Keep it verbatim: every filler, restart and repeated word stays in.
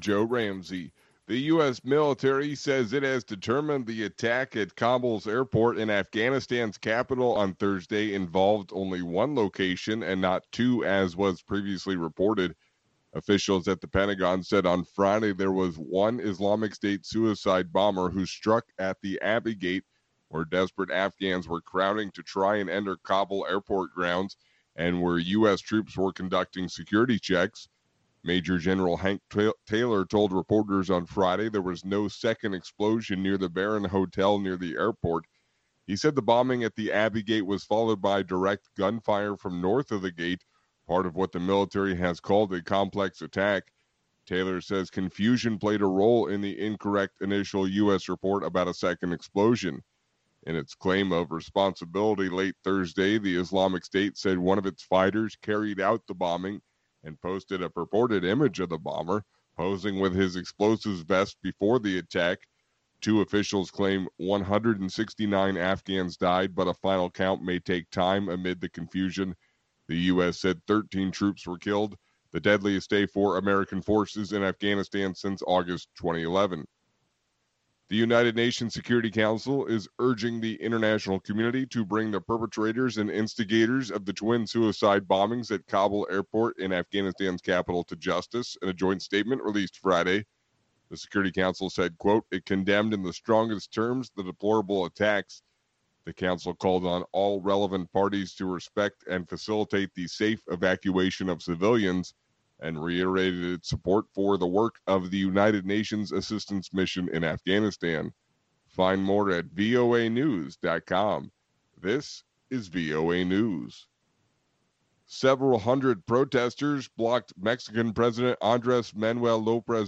Joe Ramsey. The U S military says it has determined the attack at Kabul's airport in Afghanistan's capital on Thursday involved only one location and not two, as was previously reported. Officials at the Pentagon said on Friday there was one Islamic State suicide bomber who struck at the Abbey Gate, where desperate Afghans were crowding to try and enter Kabul airport grounds and where U S troops were conducting security checks. Major General Hank Taylor told reporters on Friday there was no second explosion near the Baron Hotel near the airport. He said the bombing at the Abbey Gate was followed by direct gunfire from north of the gate, part of what the military has called a complex attack. Taylor says confusion played a role in the incorrect initial U S report about a second explosion. In its claim of responsibility late Thursday, the Islamic State said one of its fighters carried out the bombing and posted a purported image of the bomber posing with his explosives vest before the attack. Two officials claim one hundred sixty-nine Afghans died, but a final count may take time amid the confusion. The U S said thirteen troops were killed, the deadliest day for American forces in Afghanistan since August twenty eleven. The United Nations Security Council is urging the international community to bring the perpetrators and instigators of the twin suicide bombings at Kabul airport in Afghanistan's capital to justice. In a joint statement released Friday, the Security Council said, quote, it condemned in the strongest terms the deplorable attacks. The council called on all relevant parties to respect and facilitate the safe evacuation of civilians and reiterated its support for the work of the United Nations Assistance Mission in Afghanistan. Find more at V O A news dot com. This is V O A News. Several hundred protesters blocked Mexican President Andres Manuel Lopez